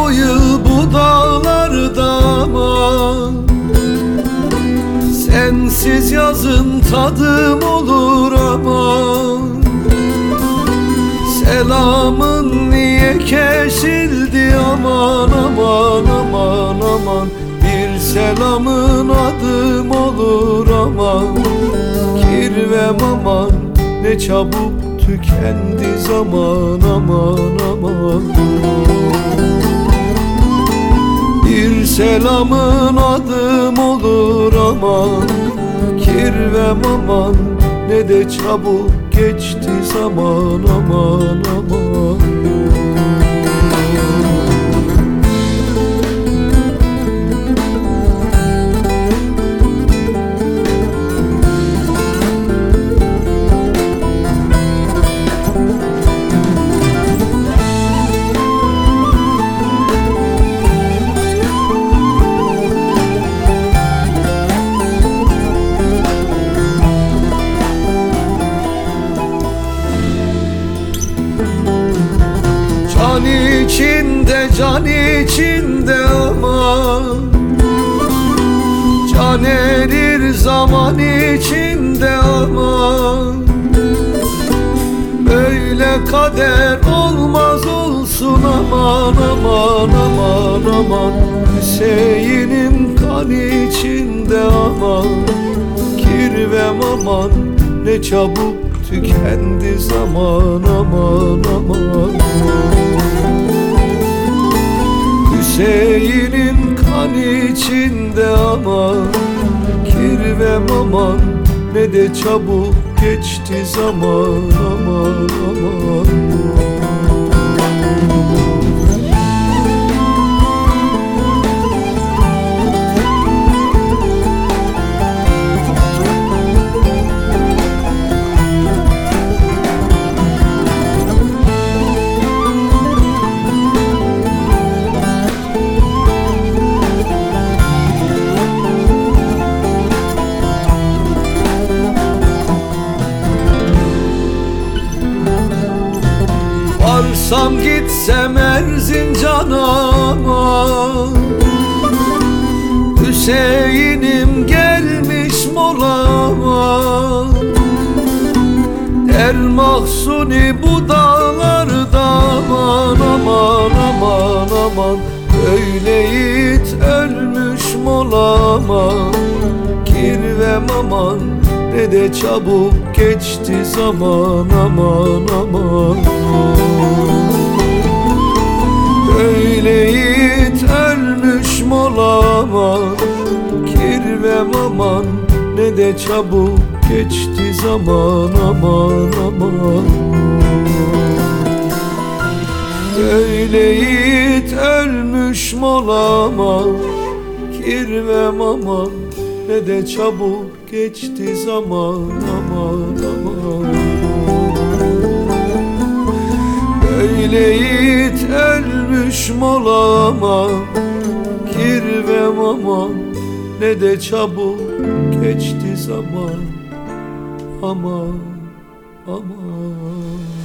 o yıl bu dağlarda aman, sensiz yazın tadım olur aman. Selamın niye kesildi aman aman aman aman. Bir selamın adım olur aman. Kirvem aman, ne çabuk tükendi zaman aman aman. Bir selamın adım olur aman. Kirvem aman, ne de çabuk geçti zaman aman aman. Can içinde, can içinde aman, can erir zaman içinde aman. Böyle kader olmaz olsun aman aman aman aman. Hüseyin'im kan içinde aman. Kirvem aman, ne çabuk tükendi zaman aman aman. Hüseyin'im kan içinde aman. Kirvem aman, ne de çabuk geçti zaman aman aman. Varsam gitsem Erzincan'a aman, Hüseyin'im gelmiş molama. Der Mahsuni bu dağlarda aman aman aman aman. Öyle yiğit ölmüş molama. Kirvem aman, ne de çabuk geçti zaman aman aman. Öyle yiğit ölmüş molama. Kirvem aman, ne de çabuk geçti zaman aman aman. Öyle yiğit ölmüş molama. Kirvem aman, ne de çabuk geçti zaman aman aman. Öyle yiğit ölmüş molama. Kirvem aman, ne de çabuk geçti zaman aman aman.